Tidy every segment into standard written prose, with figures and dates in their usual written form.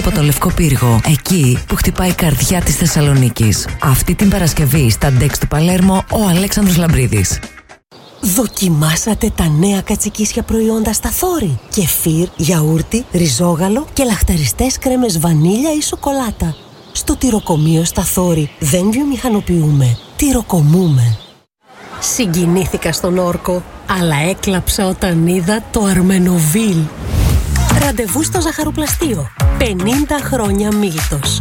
από το Λευκό Πύργο, εκεί που χτυπάει η καρδιά της Θεσσαλονίκης. Αυτή την Παρασκευή στα Ντεξ του Παλέρμο, ο Αλέξανδρος Λαμπρίδης. Δοκιμάσατε τα νέα κατσικίσια προϊόντα στα Θόρη? Κεφίρ, γιαούρτι, ριζόγαλο και λαχταριστές κρέμες βανίλια ή σοκολάτα. Στο τυροκομείο στα Θόρη δεν βιομηχανοποιούμε, τυροκομούμε. Συγκινήθηκα στον Όρκο, αλλά έκλαψα όταν είδα το Αρμενοβίλ. Ραντεβού στο ζαχαροπλαστείο. 50 χρόνια Μίλτος.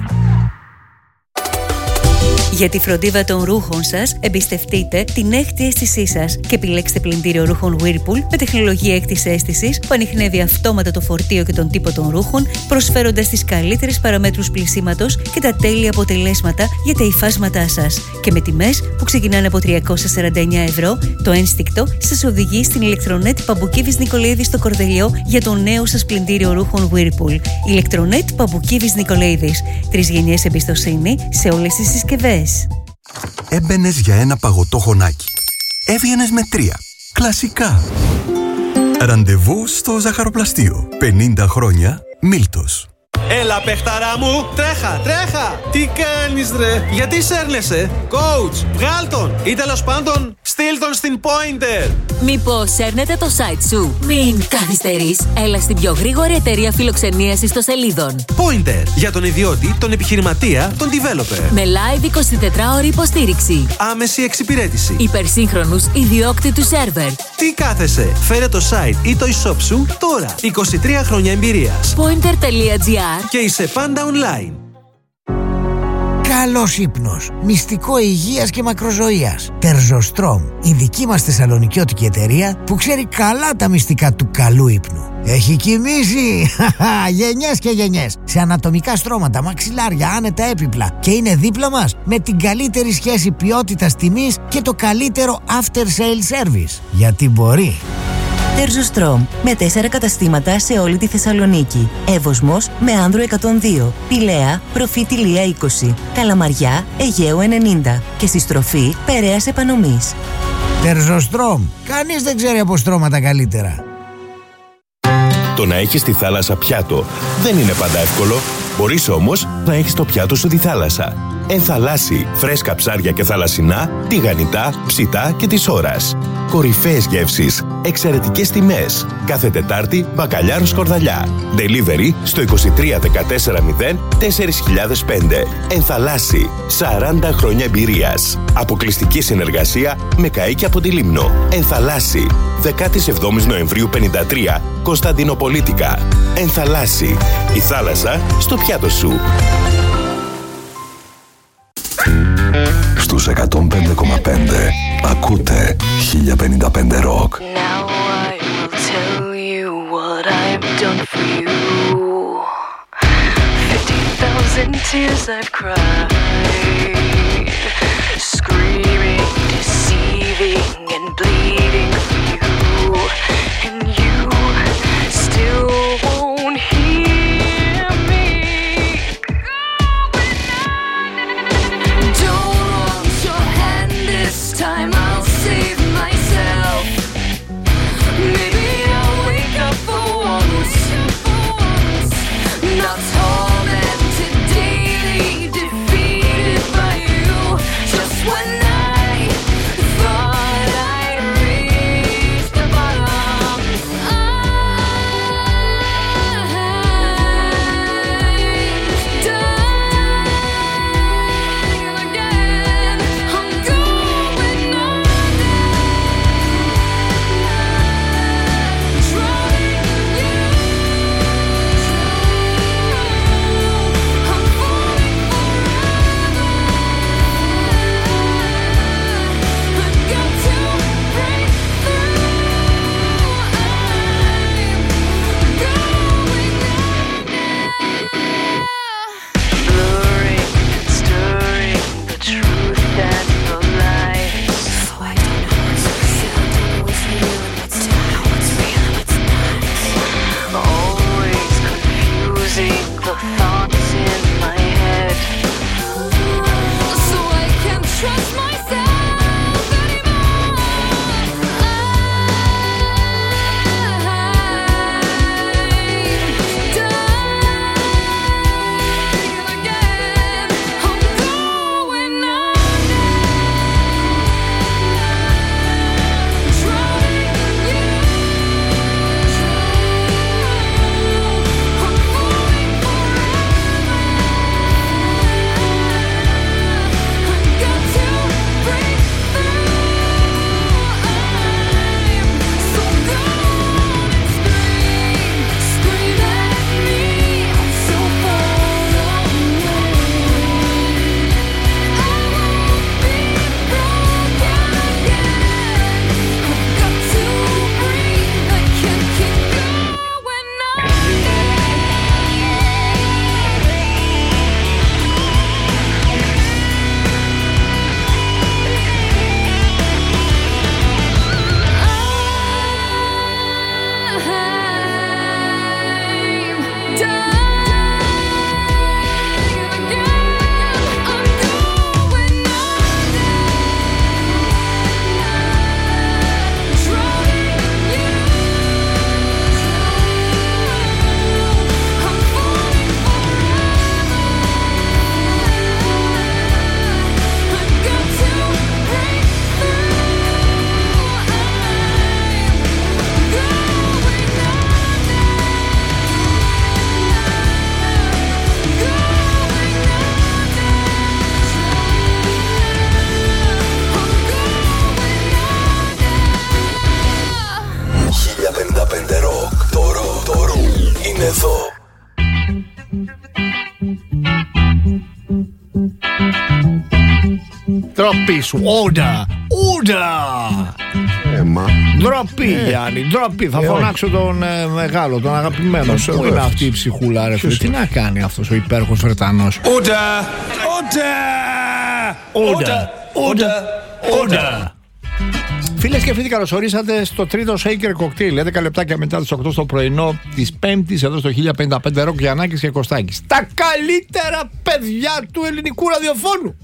Για τη φροντίδα των ρούχων σας, εμπιστευτείτε την έκτη αίσθησή σας και επιλέξτε πλυντήριο ρούχων Whirlpool με τεχνολογία έκτης αίσθησης που ανιχνεύει αυτόματα το φορτίο και τον τύπο των ρούχων, προσφέροντας τις καλύτερες παραμέτρους πλυσίματος και τα τέλεια αποτελέσματα για τα υφάσματά σας. Και με τιμές που ξεκινάνε από 349 ευρώ, το ένστικτο σας οδηγεί στην ηλεκτρονέτ Παμπουκίβης Νικολαίδης στο Κορδελιό για το νέο σας πλυντήριο ρούχων Whirlpool. Ηλεκτρονέτ Παμπουκίβης Νικολαίδης. 3 γενιές εμπιστοσύνη σε όλες τις συσκευές. Έμπαινες για ένα παγωτό χωνάκι. Έβγαινες με 3. Κλασικά. Ραντεβού στο ζαχαροπλαστείο. 50 χρόνια Μίλτος. Έλα παιχταρά μου, τρέχα, τρέχα! Τι κάνεις ρε, γιατί σέρνεσαι? Coach, βγάλ τον! Ή τέλος πάντων, στείλ τον στην Pointer! Μήπως σέρνετε το site σου? Μην καθυστερείς, έλα στην πιο γρήγορη εταιρεία φιλοξενίας ιστοσελίδων. Pointer, για τον ιδιώτη, τον επιχειρηματία, τον developer. Με live 24ωρη υποστήριξη. Άμεση εξυπηρέτηση. Υπερσύγχρονους ιδιόκτητους σερβερ. Τι κάθεσαι, φέρε το site ή το e-shop σου τώρα. 23 χρόνια εμπειρίας. Pointer.gr. Και είσαι πάντα online. Καλός ύπνος, μυστικό υγείας και μακροζωίας. Τερζοστρόμ, η δική μας θεσσαλονικιώτικη εταιρεία που ξέρει καλά τα μυστικά του καλού ύπνου. Έχει κοιμήσει γενιές και γενιές σε ανατομικά στρώματα, μαξιλάρια, άνετα έπιπλα και είναι δίπλα μας με την καλύτερη σχέση ποιότητας τιμής και το καλύτερο after sale service. Γιατί μπορεί. Τερζοστρόμ, με 4 καταστήματα σε όλη τη Θεσσαλονίκη. Εύωσμος με Άνδρο 102, Πηλαία, Προφήτηλία 20, Καλαμαριά, Αιγαίου 90 και στη στροφή Περαίας Επανομής. Τερζοστρόμ, κανείς δεν ξέρει από στρώματα καλύτερα. Το να έχεις τη θάλασσα πιάτο δεν είναι πάντα εύκολο. Μπορείς όμως να έχεις το πιάτο σου τη θάλασσα. Ενθαλάσσι, φρέσκα ψάρια και θαλασσινά, τηγανιτά, ψητά και της ώρας. Κορυφαίες γεύσεις, εξαιρετικές τιμές. Κάθε Τετάρτη, μπακαλιάρο σκορδαλιά. Delivery στο 23 14 0 4005. Ενθαλάσσι, 40 χρόνια εμπειρίας. Αποκλειστική συνεργασία με καΐκι από τη Λίμνο. Ενθαλάσσι, 17 Νοεμβρίου 53, Κωνσταντινοπολίτικα. Ενθαλάσσι, η θάλασσα στο πιάτο σου. Στους 105,5 ακούτε 1055 Rock. Now I will tell you what I've done for you. 50,000 tears I've cried, screaming, deceiving and bleeding for you, and you still won't hear me. Don't want your hand this time, I'll save myself. Maybe I'll wake up for once, not tormented daily, defeated by you. Just when I thought I'd reached the bottom, I'm dying again. I'm going under, drowning in you. I'm falling forever. I've got to break through. I'm going blurring and stirring the truth and the lies. So I don't know what's real, don't know what's real, and what's don't know what's real and what's not. Always confusing the thoughts in my head. So I can't trust myself anymore. I'm Ντροπή σου. Όντα. Ντροπή, Γιάννη, ντροπή. Θα φωνάξω τον μεγάλο, τον αγαπημένο. Πού είναι αυτή η ψυχούλα, ρε φίλε? Τι να κάνει αυτός ο υπέροχος Βρετανός? Όντα. Φίλες και φίλοι, καλώς ορίσατε στο τρίτο Shaker Cocktail. 11 λεπτάκια μετά τις 8 το πρωινό της Πέμπτης, εδώ στο 1055 Ροκ, Γιαννάκης και Κωστάκης. Τα καλύτερα παιδιά του ελληνικού ραδιοφώνου.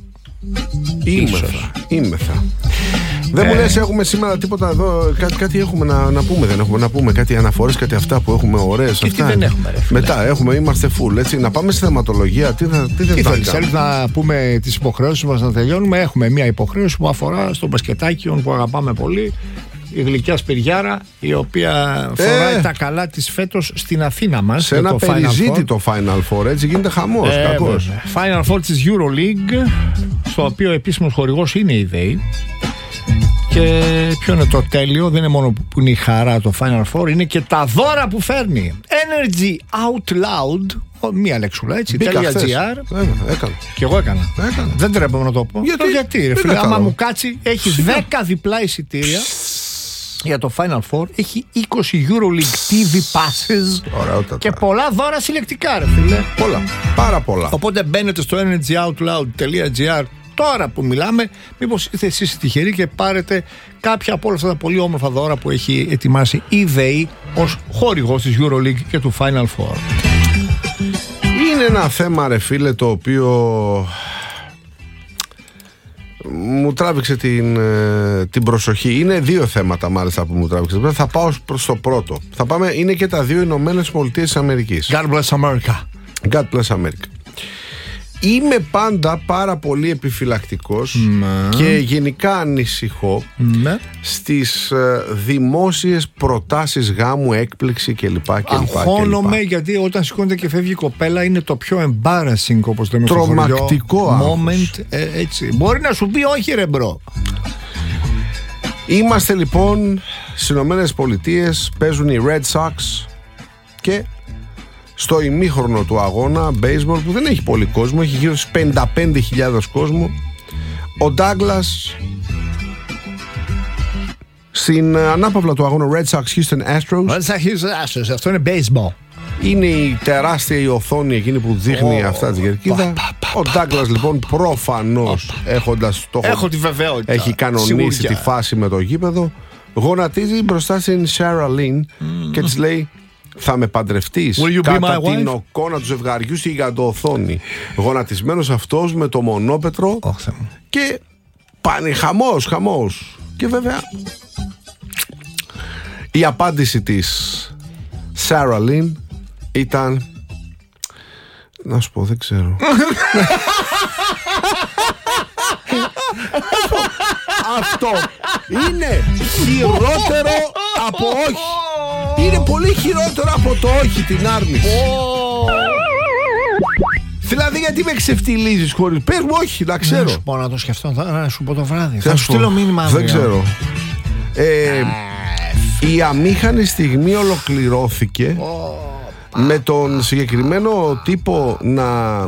Είμεθα. Δεν μου λες, έχουμε σήμερα τίποτα εδώ? Κάτι έχουμε να πούμε? Δεν έχουμε να πούμε κάτι αναφορές, κάτι αυτά που έχουμε ωραίες? Και αυτά. Τι δεν έχουμε, ρε φίλε? Μετά είμαστε full, έτσι. Να πάμε στη θεματολογία. Τι δεν θα κάνουμε? Θέλεις να πούμε τις υποχρεώσεις μας να τελειώνουμε? Έχουμε μια υποχρέωση που αφορά στο μπασκετάκι που αγαπάμε πολύ. Η γλυκιά Σπυριάρα, η οποία φοράει τα καλά της φέτος στην Αθήνα μας. Σε ένα περιζήτητο Final Four, έτσι γίνεται χαμός. Final Four της EuroLeague, στο οποίο επίσημος χορηγός είναι η ΔΕΗ. Και ποιο είναι το τέλειο? Δεν είναι μόνο που είναι η χαρά το Final Four, είναι και τα δώρα που φέρνει. Energy Out Loud, μία λέξουλα, έτσι, .gr. Έκανα. Και εγώ έκανα. Δεν τρέπομαι να το πω. Γιατί ρε φίλε, άμα μου κάτσει, έχει 10 διπλά εισιτήρια για το Final Four, έχει 20 EuroLeague TV passes και πολλά δώρα συλλεκτικά, ρε φίλε. Πολλά, πάρα πολλά. Οπότε μπαίνετε στο energyoutloud.gr τώρα που μιλάμε, μήπως είστε εσείς τυχεροί και πάρετε κάποια από όλα αυτά τα πολύ όμορφα δώρα που έχει ετοιμάσει η ΔΕΗ ως χορηγός της EuroLeague και του Final Four. Είναι ένα θέμα, ρε φίλε, το οποίο μου τράβηξε την προσοχή. Είναι δύο θέματα μάλιστα που μου τράβηξε. Θα πάω προς το πρώτο. Είναι και τα δύο Ηνωμένες Πολιτείες της Αμερικής. God bless America. God bless America. Είμαι πάντα πάρα πολύ επιφυλακτικός και γενικά ανησυχώ στις δημόσιες προτάσεις γάμου, έκπληξη κλπ. Αγχώνομαι γιατί όταν σηκώνεται και φεύγει η κοπέλα είναι το πιο embarrassing, όπως λέμε, τρομακτικό moment, έτσι. Μπορεί να σου πει όχι ρε μπρο. Είμαστε λοιπόν στις Ηνωμένες Πολιτείες, παίζουν οι Red Sox και στο ημίχρονο του αγώνα baseball, που δεν έχει πολύ κόσμο, έχει γύρω στους 55.000 κόσμο, ο Ντάγκλας στην ανάπαυλα του αγώνα Red Sox Houston Astros. Αυτό είναι baseball. Είναι η τεράστια η οθόνη εκείνη που δείχνει αυτά τη κερκίδα. Ο Ντάγκλας λοιπόν προφανώς έχοντας το έχω τη βεβαιότητα, έχει κανονίσει τη φάση με το γήπεδο, γονατίζει μπροστά στην Sarah Lynn και της λέει: θα με παντρευτείς κατά την εικόνα του ζευγαριού στη γιγαντοοθόνη. Γονατισμένος αυτός με το μονόπετρο και πάνε χαμός. Και βέβαια η απάντηση της Sarah Lynn ήταν, να σου πω, δεν ξέρω. Αυτό είναι χειρότερο από όχι. Είναι πολύ χειρότερο από το όχι, την άρνηση. Δηλαδή γιατί με ξεφτιλίζεις χωρίς? Πες μου όχι, να ξέρω. Να σου πω, να το σκεφτώ, να σου πω το βράδυ. Θα σου στείλω μήνυμα. Δεν ξέρω. Η αμήχανη στιγμή ολοκληρώθηκε με τον συγκεκριμένο τύπο να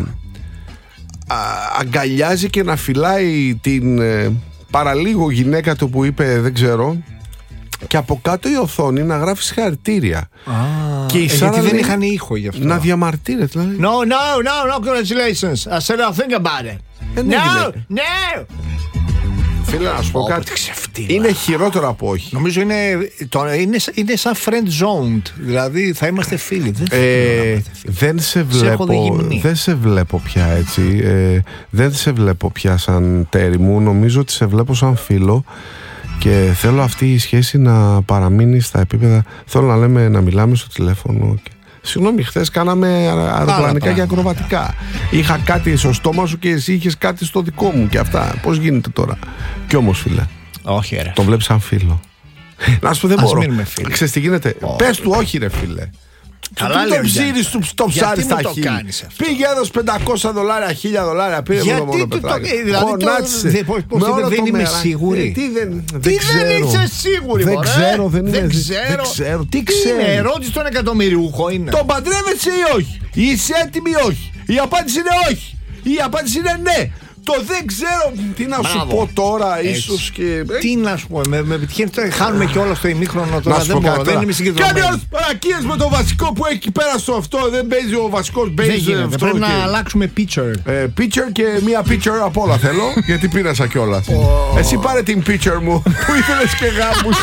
αγκαλιάζει και να φυλάει την παραλίγο γυναίκα του που είπε δεν ξέρω, και από κάτω η οθόνη να γράφει συγχαρητήρια. Και η Σάρα δεν είχαν ήχο γι' αυτό. Να διαμαρτύρεται δηλαδή. No, congratulations. I said I'll think about it. No. Φίλε, να σου πω κάτι. Είναι χειρότερο από όχι. Νομίζω είναι σαν friend zoned. Δηλαδή θα είμαστε φίλοι. Δεν σε βλέπω πια έτσι. Δεν σε βλέπω πια σαν τέρι μου. Νομίζω ότι σε βλέπω σαν φίλο. Και θέλω αυτή η σχέση να παραμείνει στα επίπεδα. Θέλω να μιλάμε στο τηλέφωνο. Συγγνώμη, χθες κάναμε αεροπλανικά και ακροβατικά. Είχα κάτι στο στόμα σου και εσύ είχες κάτι στο δικό μου. Και αυτά. Πώς γίνεται τώρα? Κι όμως, φίλε, όχι, ρε. Το βλέπεις σαν φίλο. Να σου πω, δεν μπορώ. Ξέρεις τι γίνεται? Πες του όχι, ρε φίλε. Καλά, το ψήρεις, το ψάρεις στα χείλη. Πήγε έδωσε $500, $1,000, πήρε με το μονοπετράκι. Γονάτισε. Δεν είμαι σίγουρη. Τι δεν είσαι σίγουρη? Δεν ξέρω. Τι ξέρω? Είναι ερώτηση των εκατομμυριούχο είναι. Τον παντρεύεσαι ή όχι? Είσαι έτοιμη ή όχι? Η απάντηση είναι όχι. Η απάντηση είναι ναι. Το δεν ξέρω τι να σου πω τώρα, ίσως και. Τι να σου πω, με επιτυχία χάνουμε και όλα στο ημίχρονο τώρα. Να σου πω κάτι. Δεν είμαι συγκεντρωμένος. Κάνει άλλες παρακίες με το βασικό που έχει εκεί πέρα στο αυτό. Δεν παίζει ο βασικός, παίζει αυτό. Πρέπει να αλλάξουμε pitcher. Pitcher και μία pitcher απ' όλα θέλω, γιατί πήρασα κιόλας. Εσύ πάρε την pitcher μου που ήθελες και γάμους.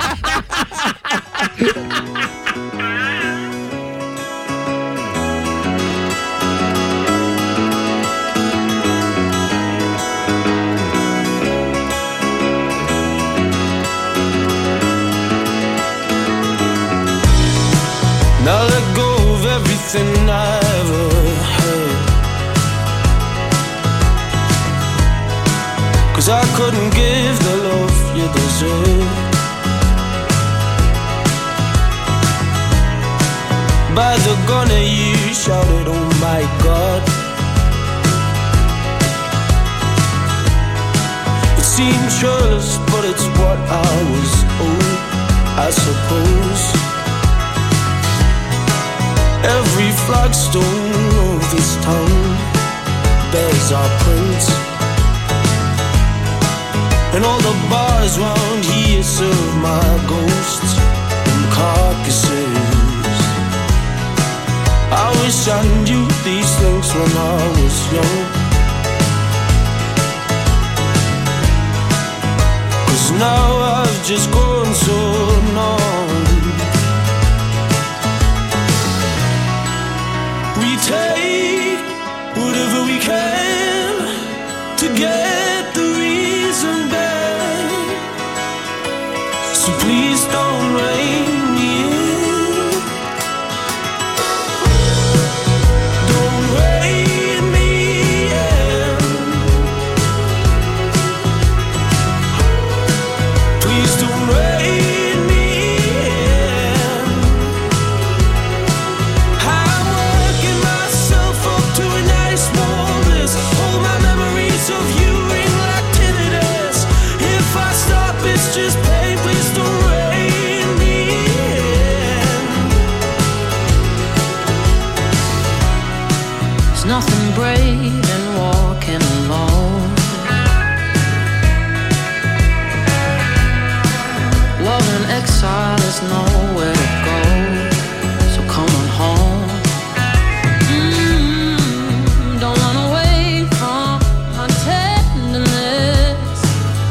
Now let go of everything I ever heard, 'cause I couldn't give the love you deserve. By the gunner you shouted, oh my God. It seemed churlish, but it's what I was owed, I suppose. Every flagstone of this town bears our prints, and all the bars round here serve my ghosts and carcasses. I wish I knew these things when I was young, 'cause now I've just grown so numb. We take whatever we can to get the reason back, so please don't rein me in. Don't rein me in. Please don't rein me in. I'm working myself up to a nice warm bliss. All my memories of you ring like tinnitus. If I stop, it's just pain. Please don't rein me in. There's nothing brave in walking alone. Love in exile is nowhere to go, so come on home. Don't run away from my tenderness.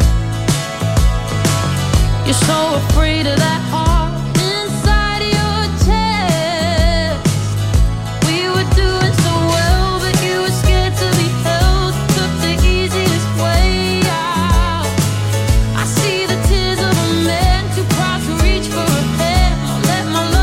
You're so afraid of that heart inside your chest. We were doing so well, but you were scared to be held. Took the easiest way out. I see the tears of a man too proud to reach for a hand. I'll let my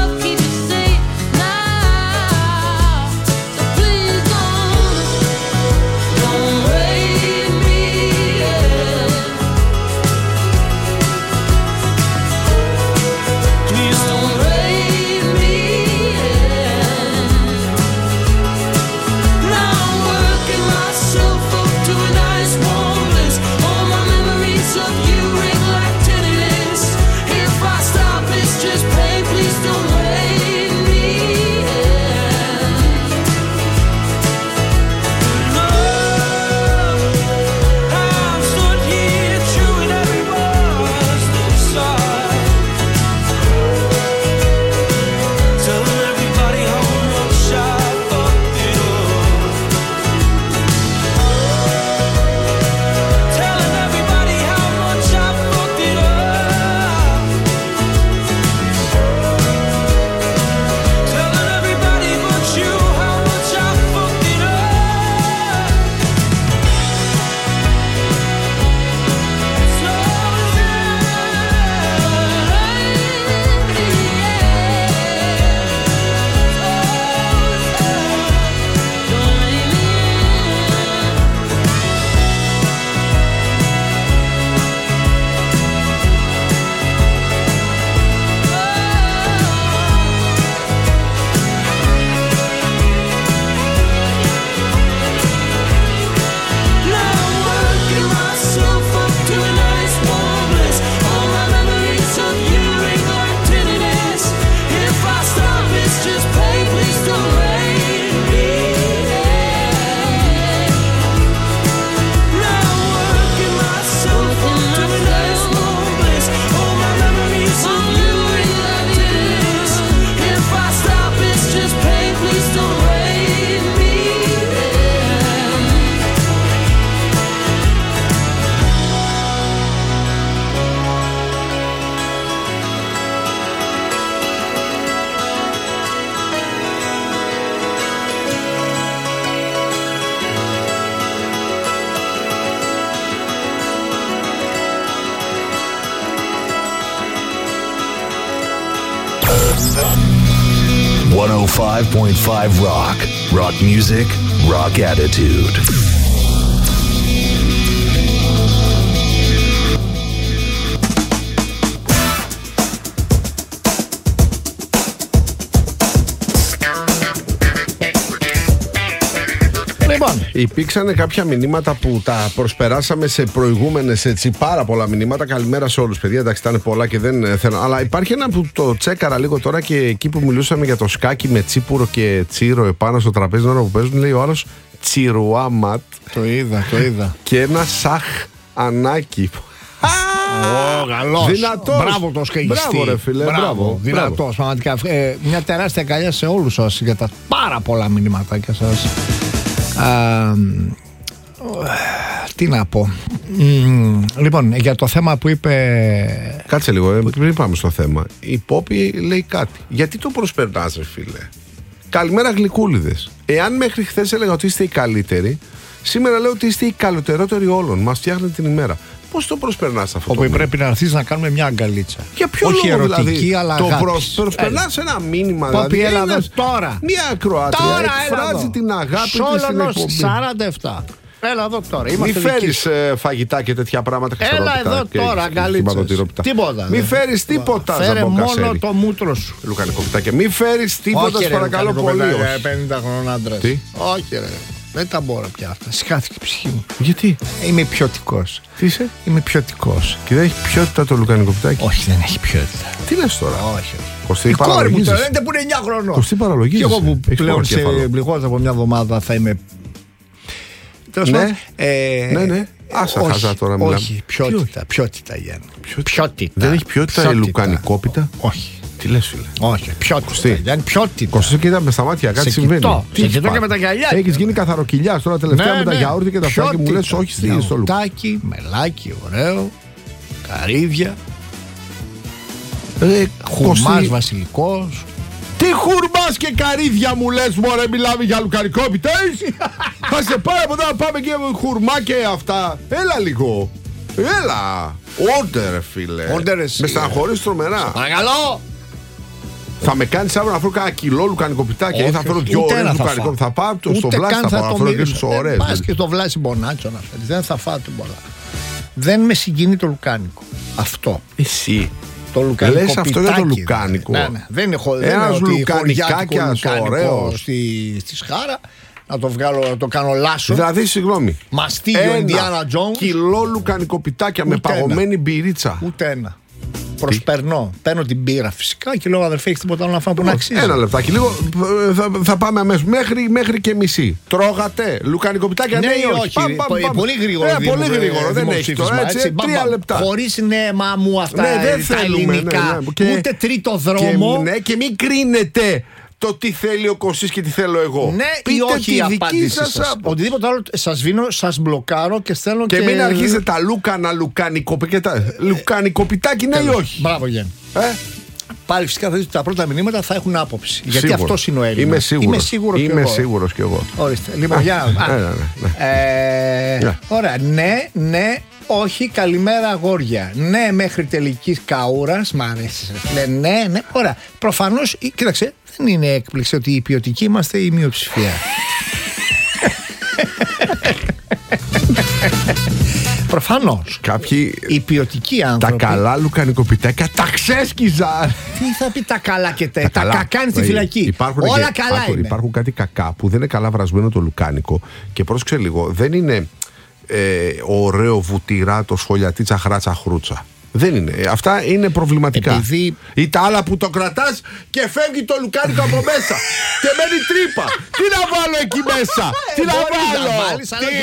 105.5 Rock. Rock music, rock attitude. Λοιπόν, υπήρξαν κάποια μηνύματα που τα προσπεράσαμε σε προηγούμενες, έτσι, πάρα πολλά μηνύματα. Καλημέρα σε όλους, παιδιά. Εντάξει, ήταν πολλά και δεν θέλω. Αλλά υπάρχει ένα που το τσέκαρα λίγο τώρα και εκεί που μιλούσαμε για το σκάκι με τσίπουρο και τσίρο επάνω στο τραπέζι, την ώρα που παίζουν, λέει ο άλλος τσιρουάματ. Το είδα. Και ένα σαχ ανάκι. Καλός. Δυνατός. Μπράβο το σκαγιστή. Μπράβο ρε φίλε. Μπράβο. Δυνατός, πραγματικά. Μια τεράστια αγκαλιά σε όλους σας για τα πάρα πολλά μηνύματάκια σας. Τι να πω. Λοιπόν, για το θέμα που είπε. Κάτσε λίγο, πριν πάμε στο θέμα. Η Πόπη λέει κάτι. Γιατί το προσπερνάς, ρε φίλε? Καλημέρα, γλυκούλιδες. Εάν μέχρι χθες έλεγα ότι είστε οι καλύτεροι, σήμερα λέω ότι είστε οι καλωτερότεροι όλων. Μας φτιάχνετε την ημέρα. Πώς το προσπερνάς αυτό? Όπου πρέπει να έρθεις να κάνουμε μια αγκαλίτσα. Για ποιο όχι λόγο ερωτική, δηλαδή? αλλά το προσπερνάς ένα μήνυμα. Πόπη, δηλαδή, έλα τώρα. Μια ακροάτρια εκφράζει την αγάπη της στην εκπομπή. 47. Έλα εδώ τώρα. Μη φέρεις φαγητά και τέτοια πράγματα. Έλα εδώ τώρα, αγκαλίτσες. Τίποτα. Μη φέρεις τίποτα. Φέρε μόνο το μούτρο σου. Λουκανικό κουτάκι. Μη φέρεις τίποτα, σας παρακαλώ πολύ. 50 χρονών άντρας. Τι? Όχι ρε. Δεν τα μπορώ πια αυτά. Σκάθηκε η ψυχή μου. Γιατί? Είμαι ποιοτικός. Τι είσαι? Είμαι ποιοτικός. Και δεν έχει ποιότητα το λουκανικό κουτάκι? Όχι, δεν έχει ποιότητα. Τι λες τώρα? Όχι. Κωστή, η κόρη μου τώρα λένε που είναι 9 χρονών. Κωστή, παραλογίζεις. Και εγώ που πλέον σε λιγότερο από μια εβδομάδα θα είμαι. Ναι. Άσα χαζά τώρα μιλάμε. Όχι, ποιότητα Γιάννη. Ποιότητα. Δεν έχει ποιότητα η λουκανικόπιτα? Όχι. Τι λες φίλε? Όχι, ποιότητα. Δεν ποιότητα. Κωστή, κοίτα με στα μάτια, κάτι συμβαίνει. Σε κοιτώ και με τα γυαλιά. Έχεις γίνει καθαροκυλιάς τώρα τελευταία με τα γιαούρτι και τα αυτά και μου λες όχι στο λουκάνικο. Γιαουρτάκι, μελάκι, ωραίο, καρύδια, χουρμάς βασιλικός. Τι χουρμάς και καρύδια μου λες μωρέ, μιλάμε για λουκανικόπιτα? Θα σε πάρω από εδώ να πάμε και χουρμά και αυτά. Έλα λίγο. Έλα. Όντερ φίλε. Με στεναχωρείς τρομερά. Παρακαλώ. Θα με κάνεις αύριο να φέρω κάνα κιλό λουκανικοπιτάκια ή θα φέρω 2 ώρες λουκανικό? Θα πάω στο Βλάση, θα πάω να φέρω και τους ωραίες. Πας και στο Βλάση Μπονάτσο να φέρεις. Δεν θα φάω πολλά. Δεν με συγκινεί το λουκάνικο. Αυτό. Εσύ το λουκανικό. Λες αυτό για το λουκάνικο? Ναι. Δεν έχω ένας λουκανικάκιας ωραίος στη Σχάρα. Να το βγάλω, να το κάνω λάσο. Δηλαδή, συγγνώμη. Μαστίγιο Ιντιάνα Τζόνς. Κιλό λουκανικοπιτάκια με παγωμένη μπυρίτσα. Ούτε ένα. Προσπερνώ. Παίρνω την μπύρα φυσικά και λέω αδερφέ, έχει τίποτα άλλο να φάω που να αξίζει. Ένα λεπτάκι. Λίγο θα πάμε αμέσως. Μέχρι και μισή. Τρώγατε λουκανικοπιτάκια? Ναι ή όχι? Πολύ γρήγορο. Πολύ γρήγορο. Δεν έχει τώρα. 3 λεπτά. Χωρίς νέμα μου αυτά τα ελληνικά. Ούτε τρίτο δρόμο. Και μην κρίνετε το τι θέλει ο Κωστής και τι θέλω εγώ. Ναι, πείτε ή όχι η απάντηση σας. Οτιδήποτε άλλο σας βίνω, σας μπλοκάρω και στέλνω και μην αρχίσετε τα λουκανικοπιτάκι, ναι ή όχι? Μπράβο Γιάννη. Πάλι φυσικά θα δείτε τα πρώτα μηνύματα θα έχουν άποψη. Γιατί αυτός είναι ο Έλληνας. Είμαι σίγουρος κι εγώ. Ορίστε. Λοιπόν, ωραία. Ναι. Όχι, καλημέρα αγόρια. Ναι, μέχρι τελικής καούρας. Μ' αρέσει. Ναι. Ωραία. Προφανώς, κοίταξε, δεν είναι έκπληξη ότι οι ποιοτικοί είμαστε η μειοψηφία. Προφανώς. Κάποιοι. Οι ποιοτικοί άνθρωποι. Τα καλά λουκανικοπιτάκια τα ξέσκιζαν. Τι θα πει τα καλά και τα κακά είναι στη φυλακή. Όλα καλά είναι. Υπάρχουν κάτι κακά που δεν είναι καλά βρασμένο το λουκάνικο. Και πρόσεξε λίγο, δεν είναι ωραίο βουτυράτο σχολιατίτσα χράτσα χρούτσα. Δεν είναι. Αυτά είναι προβληματικά. Ή τα άλλα που το κρατάς και φεύγει το λουκάνικο από μέσα και μένει τρύπα. Τι να βάλω εκεί μέσα? Τι να βάλω?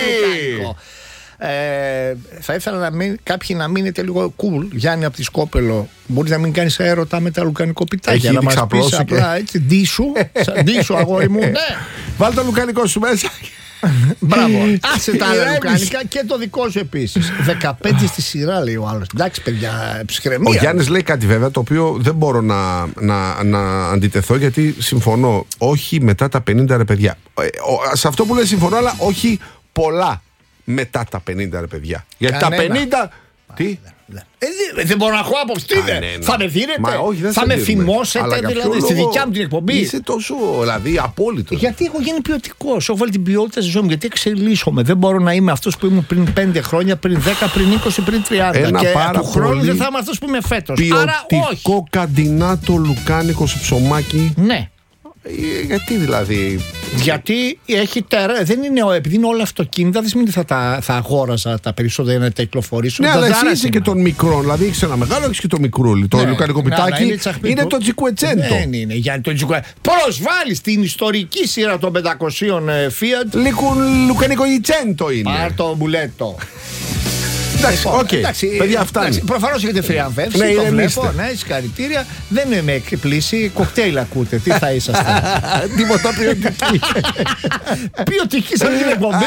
Θα ήθελα κάποιοι να μείνετε λίγο cool. Γιάννη από τη Σκόπελο, μπορείς να μην κάνεις έρωτα με τα λουκανικοπιτάκια? Να μας πεις απλά έτσι ντύσου αγόρι μου. Βάλ το λουκανικό σου μέσα. Μπράβο. Άσε τα άλλα λουκάνικα και το δικό σου επίσης. 15 στη σειρά λέει ο άλλος. Εντάξει παιδιά, ψυχραιμία. Ο Γιάννης λέει κάτι βέβαια το οποίο δεν μπορώ να αντιτεθώ, γιατί συμφωνώ. Όχι μετά τα 50 ρε παιδιά. Σε αυτό που λέει συμφωνώ, αλλά όχι πολλά μετά τα 50 ρε παιδιά. Γιατί τα 50 Τι? Δεν μπορώ να έχω άποψη. Τι δεν. Θα με δίνετε, θα με θυμώσετε δηλαδή στη δικιά μου την εκπομπή. Είσαι τόσο δηλαδή απόλυτος. Γιατί έχω γίνει ποιοτικός. Έχω βάλει την ποιότητα στη ζωή μου. Γιατί εξελίσσομαι. Δεν μπορώ να είμαι αυτός που ήμουν πριν 5 χρόνια, πριν 10, πριν 20, πριν 30. Ένα και πάρα του χρόνου πολύ δεν θα είμαι αυτός που είμαι φέτος. Άρα όχι. Ποιοτικό καντινάτο λουκάνικο σε ψωμάκι. Ναι. Γιατί δηλαδή. Γιατί έχει δεν είναι, επειδή είναι όλα αυτοκίνητα, δεν σημαίνει ότι θα αγόραζα τα περισσότερα για να τα κυκλοφορήσω. Ναι, αλλά εσύ είσαι και των μικρών. Δηλαδή έχει ένα μεγάλο, έχει και το μικρούλι. Το λουκάνικο πιτάκι είναι το Τζικουετσέντο. Δεν είναι, Γιάννη, το Τζικουετσέντο. Προσβάλλει την ιστορική σειρά των 500 Fiat. Λουκάνικο Ιτσέντο είναι. Πάρ' το μπουλέτο. Εντάξει, οκ. Παιδιά, φτάνει. Προφανώς έχετε θριαμβεύσει. Ναι, το βλέπω. Ναι, συγχαρητήρια. Δεν με εκπλήσει. Κοκτέιλ ακούτε. Τι θα είσαστε. Τίποτα ποιοτική. Ποιοτική σε αυτή την εκπομπή.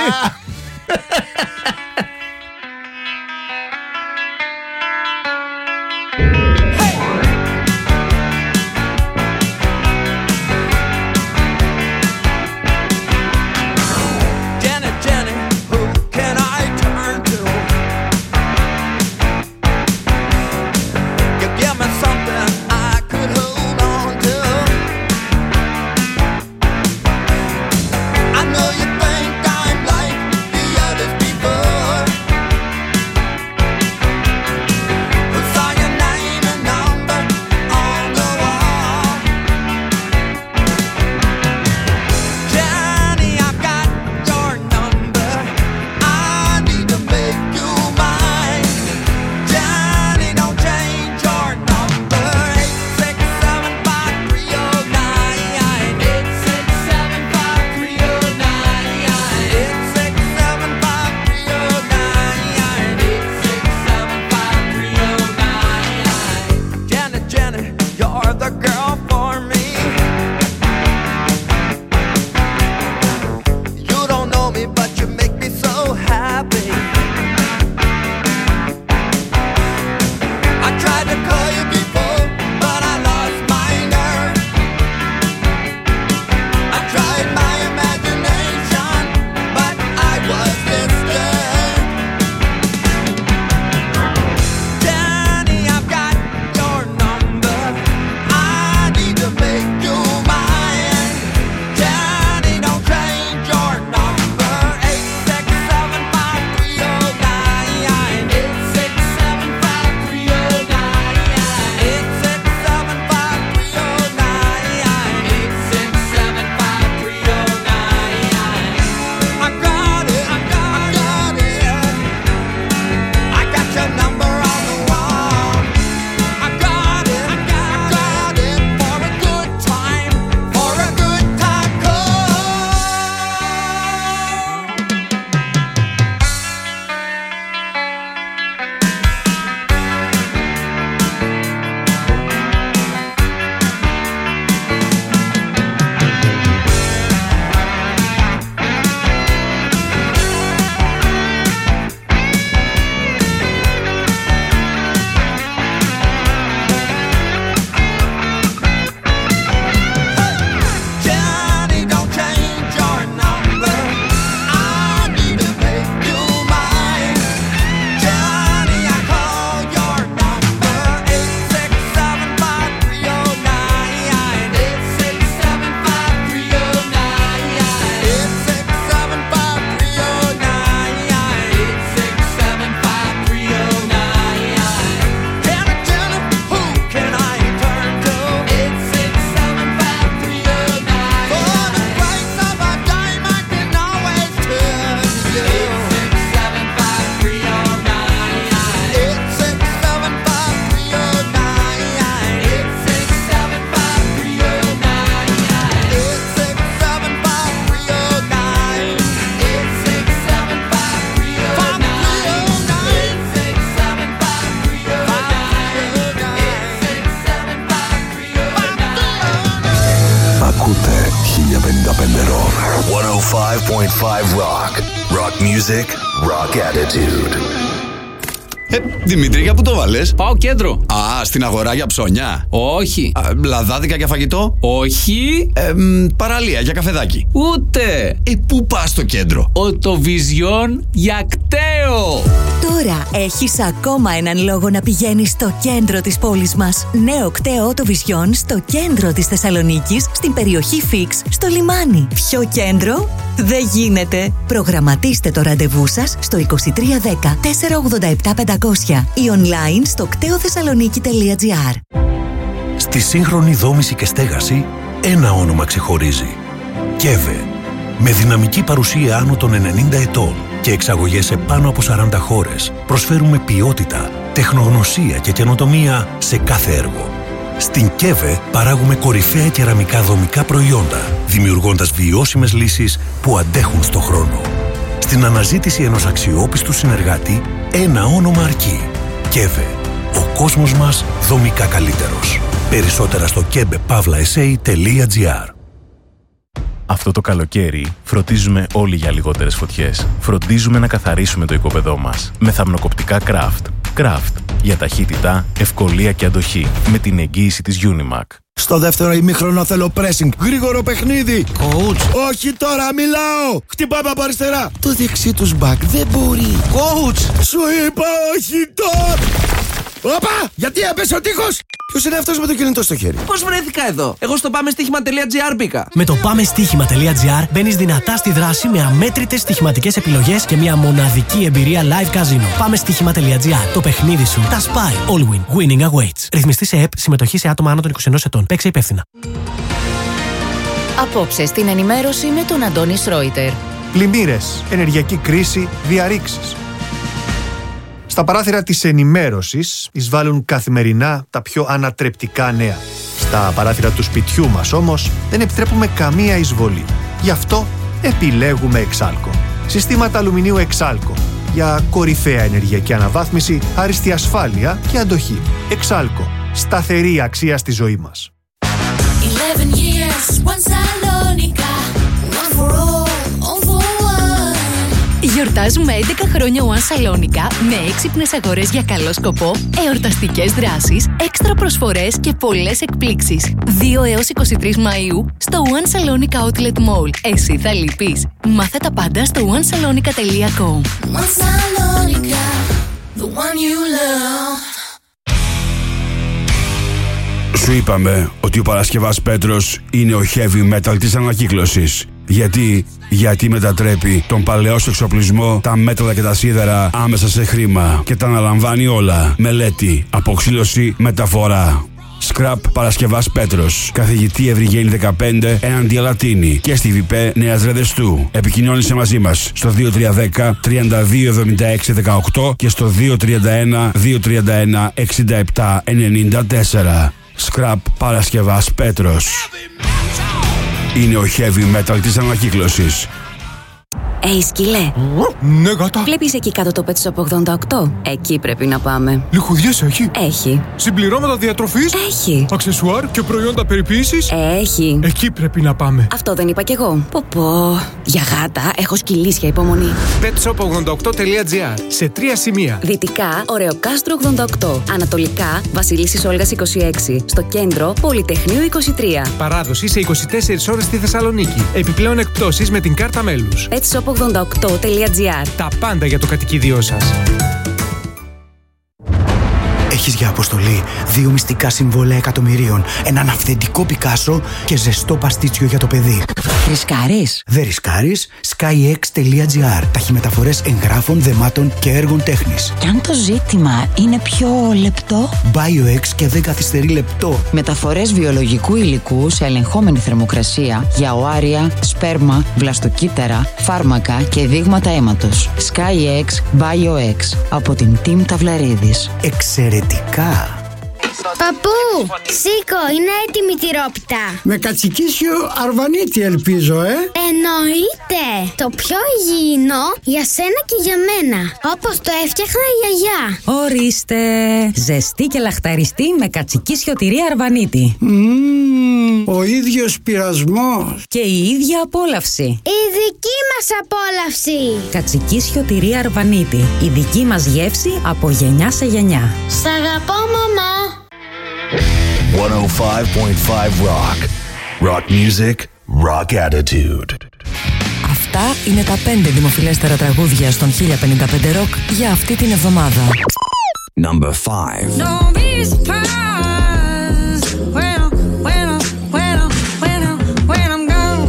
Ακούτε 1055 Rock 105.5 Rock. Rock music, rock attitude. Δημήτρη, για πού το βάλες? Πάω κέντρο. Α, στην αγορά για ψώνια. Όχι. Λαδάδικα για φαγητό. Όχι. Παραλία για καφεδάκι. Ούτε. Πού πας στο κέντρο? Οτοβιζιόν για κταίο. Το Τώρα έχεις ακόμα έναν λόγο να πηγαίνεις στο κέντρο της πόλης μας. Νέο κτέο Autovisión στο κέντρο της Θεσσαλονίκης, στην περιοχή Φίξ, στο λιμάνι. Πιο κέντρο δεν γίνεται. Προγραμματίστε το ραντεβού σας στο 2310 487 500 ή online στο κτεοθεσσαλονίκη.gr. Στη σύγχρονη δόμηση και στέγαση, ένα όνομα ξεχωρίζει. ΚΕΒΕ. Με δυναμική παρουσία άνω των 90 ετών και εξαγωγές σε πάνω από 40 χώρες, προσφέρουμε ποιότητα, τεχνογνωσία και καινοτομία σε κάθε έργο. Στην ΚΕΒΕ παράγουμε κορυφαία κεραμικά δομικά προϊόντα, δημιουργώντας βιώσιμες λύσεις που αντέχουν στο χρόνο. Στην αναζήτηση ενός αξιόπιστου συνεργάτη, ένα όνομα αρκεί. ΚΕΒΕ. Ο κόσμος μας δομικά καλύτερος. Περισσότερα στο kebepavlaesa.gr. Αυτό το καλοκαίρι φροντίζουμε όλοι για λιγότερες φωτιές. Φροντίζουμε να καθαρίσουμε το οικόπεδό μας με θαμνοκοπτικά Craft. Craft για ταχύτητα, ευκολία και αντοχή με την εγγύηση της Unimac. Στο δεύτερο ημίχρονο θέλω pressing. Γρήγορο παιχνίδι. Coach. Όχι τώρα, μιλάω. Χτυπάμε από αριστερά. Το δεξί τους back δεν μπορεί. Coach. Σου είπα όχι τώρα. Όπα! Γιατί έπεσε ο τείχος! Ποιος είναι αυτός με το κινητό στο χέρι? Πώς βρέθηκα εδώ? Εγώ στο πάμεστιχημα.gr μπήκα. Με το πάμεστιχημα.gr μπαίνεις δυνατά στη δράση με αμέτρητες στοιχηματικές επιλογές και μια μοναδική εμπειρία live casino. Πάμεστιχημα.gr. Το παιχνίδι σου. Τα σπάει. All win. Winning awaits. Ρυθμιστή σε ΕΠ. Συμμετοχή σε άτομα άνω των 21 ετών. Παίξε υπεύθυνα. Απόψε στην ενημέρωση με τον Αντώνη Σρόιτερ. Πλημμύρες, ενεργειακή κρίση, διαρρήξεις. Στα παράθυρα της ενημέρωσης εισβάλλουν καθημερινά τα πιο ανατρεπτικά νέα. Στα παράθυρα του σπιτιού μας όμως δεν επιτρέπουμε καμία εισβολή. Γι' αυτό επιλέγουμε Εξάλκο. Συστήματα αλουμινίου Εξάλκο για κορυφαία ενεργειακή αναβάθμιση, άριστη ασφάλεια και αντοχή. Εξάλκο. Σταθερή αξία στη ζωή μας. 11 years, one Salonica, one for all for one. Γιορτάζουμε 11 χρόνια One Salonica με έξυπνες αγορές για καλό σκοπό, εορταστικές δράσεις, έξτρα προσφορές και πολλές εκπλήξεις. 2 έως 23 Μαΐου στο One Salonica Outlet Mall. Εσύ θα λείπεις. Μάθε τα πάντα στο onesalonica.com. One Salonica, the one you love. Σου είπαμε ότι ο Παρασκευάς Πέτρος είναι ο heavy metal της ανακύκλωσης. Γιατί μετατρέπει τον παλαιό σου εξοπλισμό, τα μέταλλα και τα σίδερα άμεσα σε χρήμα και τα αναλαμβάνει όλα. Μελέτη, αποξήλωση, μεταφορά. Scrap Παρασκευάς Πέτρος. Καθηγητή Ευρυγένη 15 έναντι Αλατίνη και στη ΒΠ Νέας Ρεδεστού. Επικοινώνησε μαζί μας στο 2310 3276 18 και στο 231 231 67 94. Scrap Παρασκευάς Πέτρος. Είναι ο heavy metal της ανακύκλωσης. Σκύλε. Ναι, γάτα. Βλέπεις εκεί κάτω το Pet Shop 88? Εκεί πρέπει να πάμε. Λιχουδιές έχει? Έχει. Συμπληρώματα διατροφής? Έχει. Αξεσουάρ και προϊόντα περιποίησης? Έχει. Εκεί πρέπει να πάμε. Αυτό δεν είπα κι εγώ. Πω. Για γάτα έχω σκυλίσια υπομονή. petshop88.gr. Σε 3 σημεία. Δυτικά, Ωρεοκάστρο 88. Ανατολικά, Βασιλίσσης Όλγας 26. Στο κέντρο, Πολυτεχνείου 23. Παράδοση σε 24 ώρες στη Θεσσαλονίκη. Επιπλέον εκπτώσεις με την κάρτα μέλους. petshop88.gr. Τα πάντα για το κατοικίδιό σας. Έχεις για αποστολή 2 μυστικά συμβόλαια εκατομμυρίων, έναν αυθεντικό Πικάσο και ζεστό παστίτσιο για το παιδί. Ρισκάρεις? Δεν ρισκάρεις. skyx.gr. Ταχυμεταφορές εγγράφων, δεμάτων και έργων τέχνης. Κι αν το ζήτημα είναι πιο λεπτό? BioX και δεν καθυστερεί λεπτό. Μεταφορές βιολογικού υλικού σε ελεγχόμενη θερμοκρασία για οάρια, σπέρμα, βλαστοκύτταρα, φάρμακα και δείγματα αίματος. SkyX BioX από την Team Ταυλαρίδης. Εξαιρετικά. Παππού, σήκω, είναι έτοιμη η τυρόπιτα. Με κατσικίσιο αρβανίτη ελπίζω, Εννοείται. Το πιο υγιεινό για σένα και για μένα. Όπως το έφτιαχνα η γιαγιά. Ορίστε. Ζεστή και λαχταριστή με κατσικίσιο τυρί αρβανίτη. Ο ίδιος πειρασμός. Και η ίδια απόλαυση. Η δική μας απόλαυση. Κατσικίσιο τυρί αρβανίτη. Η δική μας γεύση από γενιά σε γενιά. Σ' αγαπώ, μαμά. 105.5 Rock. Rock music, rock attitude. Αυτό Αυτά είναι τα 5 δημοφιλέστερα τραγούδια στον 1055 Rock για αυτή την εβδομάδα. Number 5. Don't be surprised when I'm gone.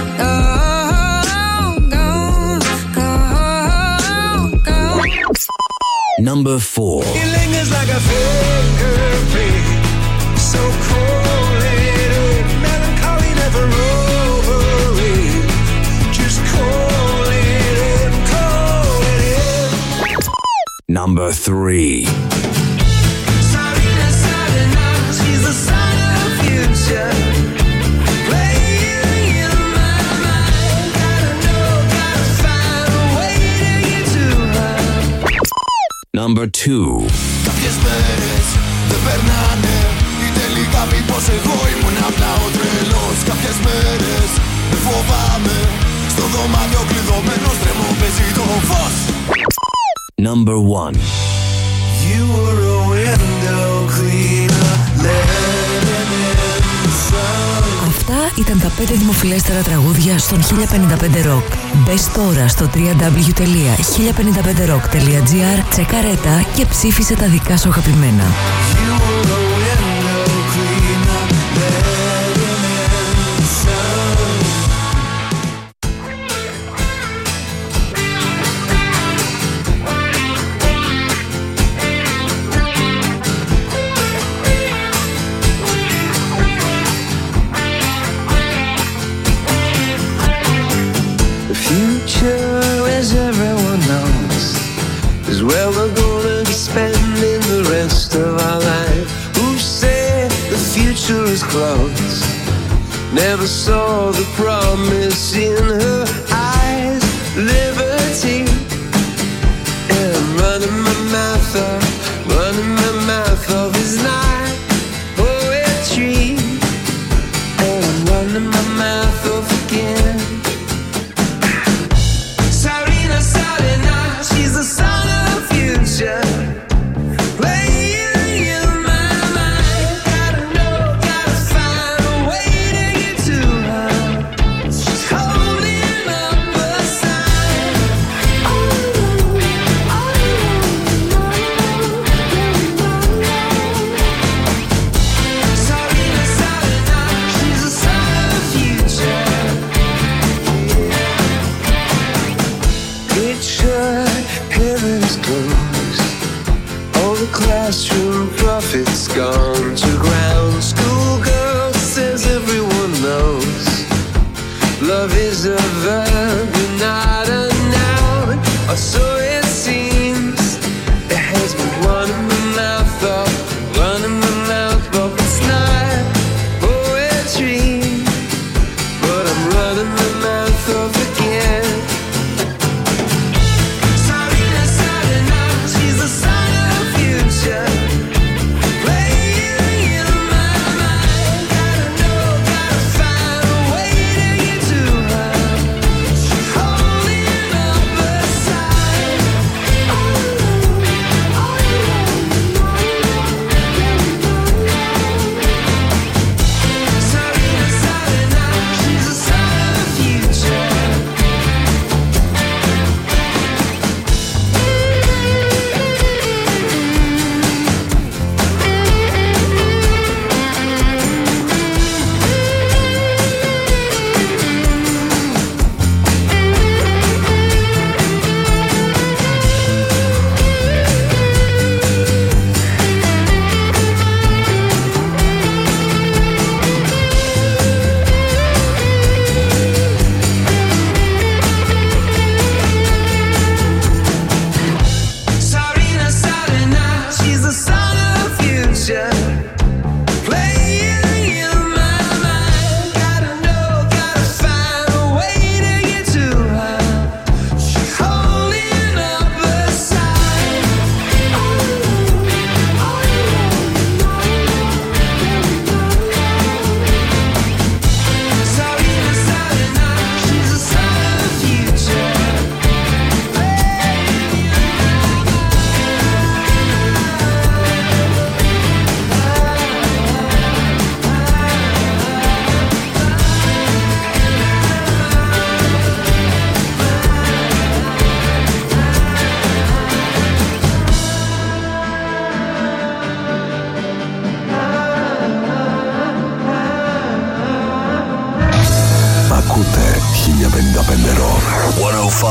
Number 4. It lingers like a fingerprint, so cold-headed, melancholy, never over it. Just call it in, call it in. Number 3. Sarina, Sarina, she's the sign of the future. Playing in my mind, gotta know, gotta find a way to get to her. Number 2. Κάποιες μέρες δεν περνάνε ή τελικά μήπως εγώ ήμουν απλά ο τρελός. Κάποιες μέρες με φοβάμαι, στο δωμάτιο κλειδωμένος τρέμω παίζει το φως. Number 1. You were a window cleaner, letting in the sun. Αυτά ήταν τα 5 δημοφιλέστερα τραγούδια στον 1055 Rock. Μπες τώρα στο www.1055rock.gr, τσεκάρε τα και ψήφισε τα δικά σου αγαπημένα. As everyone knows, is where we're gonna be spending the rest of our life. Who said the future is close? Never saw the promise in her eyes. Liberty, and I'm running my mouth off is not poetry, and I'm running my mouth off again. Classroom prophets gone to ground. Schoolgirl says everyone knows love is a verb and not a noun. Or so it seems. It has been running my mouth off. It's not poetry, but I'm running my mouth off again. She's the sign of the future. Playing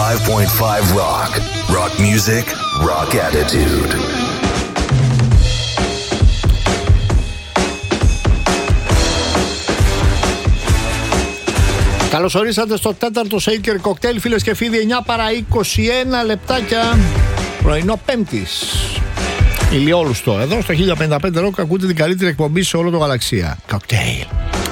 Rock. Rock music, rock attitude. Καλώς ορίσατε στο τέταρτο Shaker Cocktail, φίλες και φίλοι. 9 παρά 21 λεπτάκια. Πρωινό Πέμπτης. Ηλιόλουστο. Εδώ στο 1055 Rock ακούτε την καλύτερη εκπομπή σε όλο το γαλαξία. Cocktail.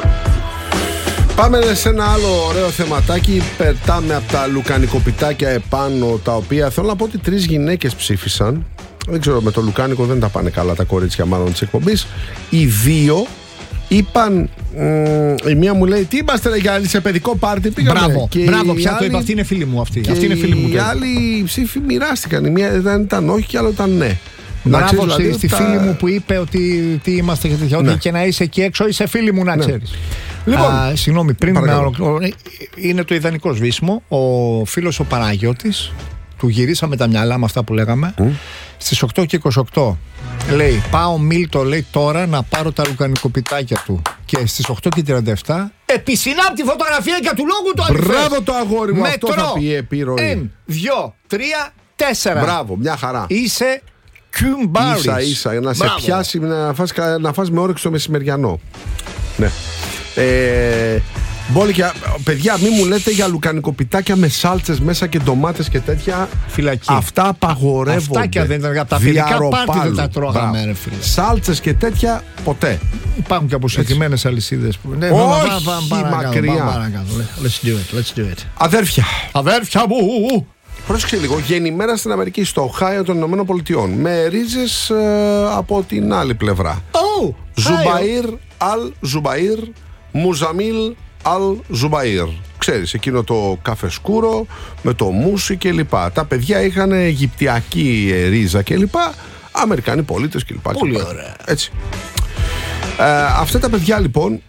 Πάμε σε ένα άλλο ωραίο θεματάκι. Πετάμε από τα λουκανικοπιτάκια επάνω, τα οποία θέλω να πω ότι 3 γυναίκες ψήφισαν. Δεν ξέρω, με το λουκάνικο δεν τα πάνε καλά τα κορίτσια μάλλον της εκπομπής. Οι 2 είπαν, η μία μου λέει: τι είμαστε σε παιδικό πάρτι, πήγαμε. Μπράβο, πια το είπα. Αυτή είναι φίλη μου αυτή. Αυτή είναι φίλη μου. Οι άλλοι ψήφοι μοιράστηκαν. Η μία ήταν όχι και άλλο ήταν ναι. Μπράβο στη φίλη μου που είπε ότι τι είμαστε και τέτοια. Ότι και να είσαι εκεί έξω, είσαι φίλη μου, να ξέρεις. Λοιπόν, συγγνώμη, πριν να ολοκληρώσω, είναι το ιδανικό σβήσιμο. Ο φίλος ο Παναγιώτης, του γυρίσαμε τα μυαλά με αυτά που λέγαμε. Στις 8 και 28 λέει: πάω Μίλτο, λέει, τώρα να πάρω τα λουκανικοπιτάκια του. Και στις 8 και 37 επισυνάπτει τη φωτογραφία και του λόγου του αληθές. Μπράβο το αγόρι μου, αυτό θα πει επιρροή. 1, 2, 3, 4. Μπράβο, μια χαρά. Είσαι κουμπάρης. Ίσα, να σε πιάσει, να φας με όρεξη το μεσημεριανό. Ναι. Μπόλικια, παιδιά, μην μου λέτε για λουκανικοπιτάκια με σάλτσες μέσα και ντομάτες και τέτοια. Φυλακή. Αυτά απαγορεύονται. Αυτά και δεν ήταν από τα παιδικά πάρτι, δεν τα τρώγαμε, ρε φίλε. Σάλτσες και τέτοια ποτέ. Υπάρχουν και αποσυντημένες αλυσίδες που. Όχι μακριά. Let's do it. Αδέρφια μου. Πρόσεξε λίγο, γεννημένα στην Αμερική, στο Οχάιο των Ηνωμένων Πολιτειών, με ρίζες από την άλλη πλευρά. Ζουμπαΐρ Αλ Ζουμπαΐρ, Μουζαμίλ Αλ Ζουμπαΐρ. Ξέρεις, εκείνο το καφεσκούρο με το μουσι και λοιπά. Τα παιδιά είχαν αιγυπτιακή ρίζα και λοιπά, Αμερικανοί πολίτες και λοιπά. Πολύ ωραία. Έτσι. Αυτά τα παιδιά λοιπόν,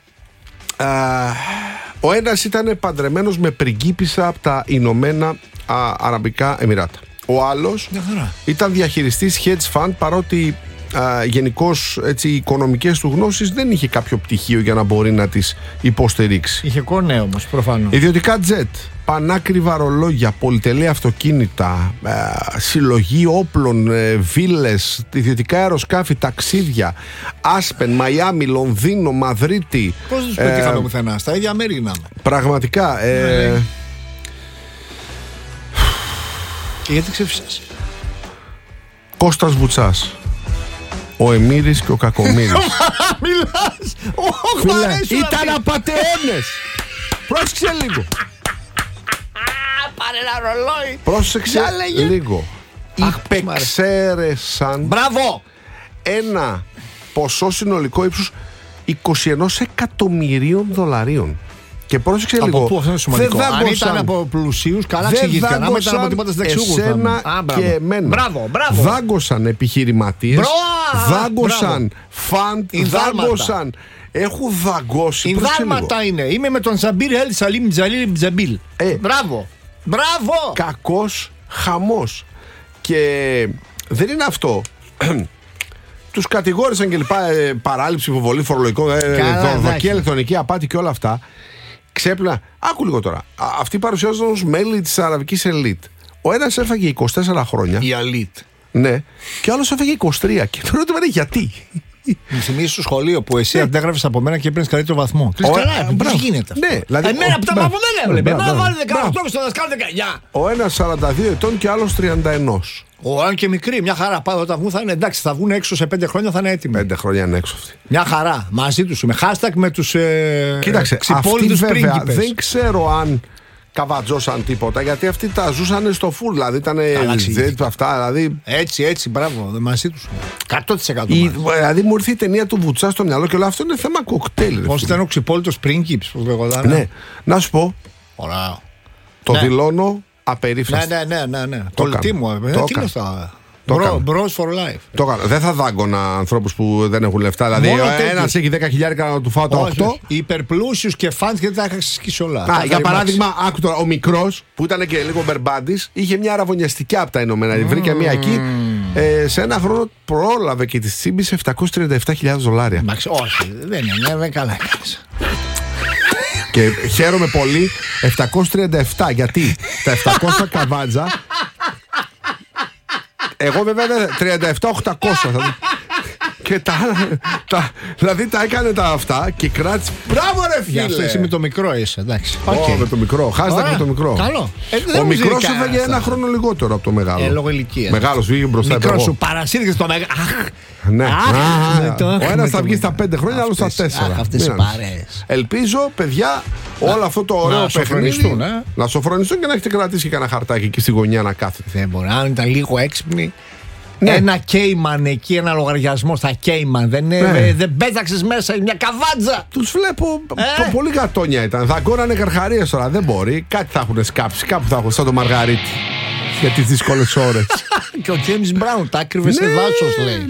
ο ένας ήταν παντρεμένος με πριγκίπισσα από τα Ηνωμένα Αραβικά Εμιράτα. Ο άλλος ήταν διαχειριστής hedge fund, παρότι γενικώς οι οικονομικές του γνώσεις δεν είχε κάποιο πτυχίο για να μπορεί να τις υποστηρίξει. Είχε κόνε όμως, προφανώς. Ιδιωτικά τζετ, πανάκριβα ρολόγια, πολυτελή αυτοκίνητα, συλλογή όπλων, βίλες, ιδιωτικά αεροσκάφη, ταξίδια, Άσπεν, Μαϊάμι, Λονδίνο, Μαδρίτη. Πώς δεν τους πετύχαμε πουθενά, στα ίδια μέρη να είμαι. Πραγματικά. Και γιατί ξέφυσες? Κώστας Βουτσάς, ο Εμμύρης και ο Κακομύρης. Μιλάς! Ήταν απατεώνες. Πρόσεξε λίγο. Πάρε ένα ρολόι. Πρόσεξε λίγο. Υπεξαίρεσαν. Μπράβο! Ένα ποσό συνολικό ύψους $21 εκατομμυρίων. Και πρόσεξε από λίγο. Από πού αυτό είναι σημαντικό? Αν ήταν από πλουσίους, καλά εξηγήθηκαν. Αν ήταν από τίποτα συνταξιούχους. Εσένα και εμένα. Μπράβο. Δάγκωσαν επιχειρηματίες. Δάγκωσαν φαντ. Δάγκωσαν. Έχουν δαγκώσει. Ινδάρματα είναι. Είμαι με τον Ζαμπίρ Ελ Σαλίμ Τζαμπίλ. Μπράβο. Κακός χαμός. Και δεν είναι αυτό. Τους κατηγόρησαν και λοιπά, παράληψη, υποβολή φορολογικών, δωροδοκία, ηλεκτρονική απάτη και όλα αυτά. Ξέπλυνα. Άκου λίγο τώρα. Αυτοί παρουσιάζονταν ως μέλη της αραβικής ελίτ. Ο ένας έφαγε 24 χρόνια. Η ελίτ. Ναι. Και ο άλλος έφαγε 23. Και το ερώτημα είναι γιατί. Μου θυμίζεις στο σχολείο που εσύ αντέγραφες από μένα και έπαιρνες καλύτερο βαθμό. Καλά, πώς γίνεται αυτό? Ναι, δηλαδή. Εμένα από τα βαθμό δεν έβλεπε. Εμένα βάλει 18 και στο δασκάλο 19. Ο ένας 42 ετών και ο άλλος 31. Αν και μικρή, μια χαρά. Όταν βγουν θα είναι εντάξει, θα βγουν έξω σε 5 χρόνια, θα είναι έτοιμοι. 5 χρόνια είναι έξω αυτοί. Μια χαρά. Μαζί τους με hashtag με τους ξυπόλυτους πρίγκιπες. Δεν ξέρω αν καβατζώσαν τίποτα, γιατί αυτοί τα ζούσαν στο φουλ. Δηλαδή ήταν αυτά. Δηλαδή... Έτσι, μπράβο. Μαζί τους. 100%. Δηλαδή μου ήρθε η ταινία του Βουτσά στο μυαλό και όλο αυτό είναι θέμα κοκτέιλ. Πώς ήταν ο ξυπόλυτος πρίγκιπς, πώς λέγονταν. Ναι, να σου πω. Ωραία. Το δηλώνω απερίφραστα. Ναι. Πολιτή μου, τι είναι αυτά. Bros for life. Το έκανα. Δεν θα δάγκωνα ανθρώπους που δεν έχουν λεφτά. Δηλαδή, ένας έχει 10.000 να του φάω τα 8. Υπερπλούσιους και φαντς και τα είχα ξεσκίσει όλα. Για παράδειγμα, άκου τώρα, ο μικρός που ήταν και λίγο μπερμπάντης είχε μια αραβωνιαστική από τα Ηνωμένα. Βρήκε μια εκεί. Σε ένα χρόνο πρόλαβε και τη τσίμπησε $737,000. Όχι, δεν είναι, καλά έκανες. Και χαίρομαι πολύ 737, γιατί τα 700 καβάτζα. Εγώ βέβαια 37-800. Και δηλαδή τα έκανε τα αυτά και κράτησε. Μπράβο ρε φίλε! Για αυτό εσύ με το μικρό είσαι, εντάξει. Με το μικρό, χάστα με το μικρό. Καλό. Ο μικρός έφαγε ένα χρόνο λιγότερο από το μεγάλο. Λόγω ηλικίας. Μεγάλος βγήκε μπροστά. Μικρό σου παρασύρθηκε στο μεγάλο. Ναι. Ο ένας θα βγει στα 5 χρόνια, άλλο στα 4. Αυτές οι παρέες. Ελπίζω, παιδιά, όλο αυτό το ωραίο παιχνίδι να σοφρονιστούν και να έχετε κρατήσει και κανένα χαρτάκι εκεί στη γωνιά να κάθετε. Δεν μπορεί. Αν ήταν λίγο έξυπνοι. Ναι. Ένα Cayman εκεί, ένα λογαριασμό στα Cayman. Δεν πέταξες μέσα μια καβάτζα. Τους βλέπω πολύ γατόνια ήταν. Δαγκώνανε καρχαρίες τώρα. Δεν μπορεί. Κάτι θα έχουν σκάψει. Κάπου θα έχουν σαν το Μαργαρίτη. Για τις δύσκολες ώρες. Και ο James Brown τα άκρυβε σε δάσος, λέει.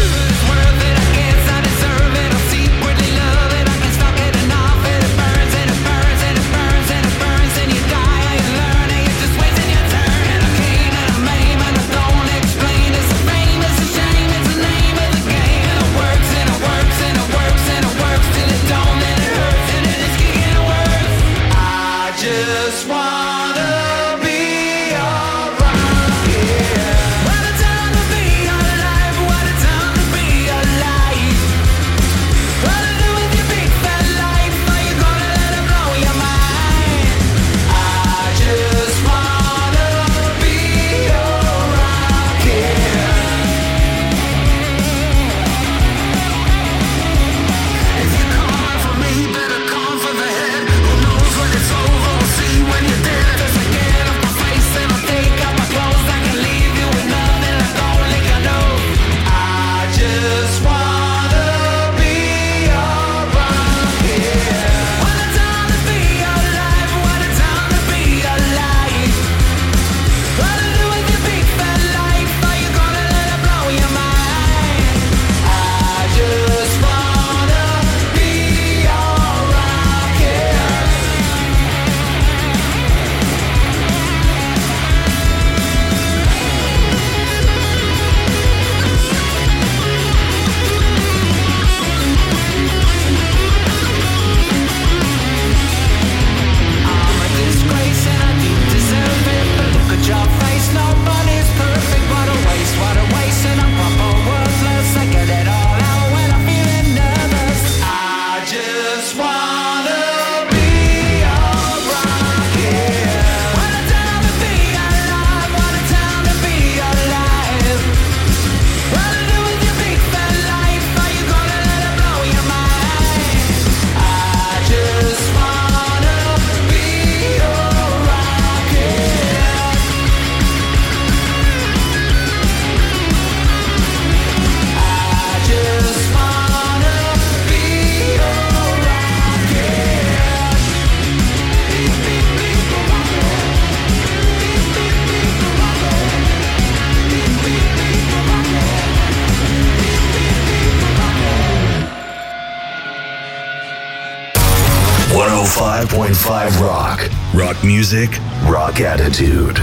Rock. Rock music, rock attitude.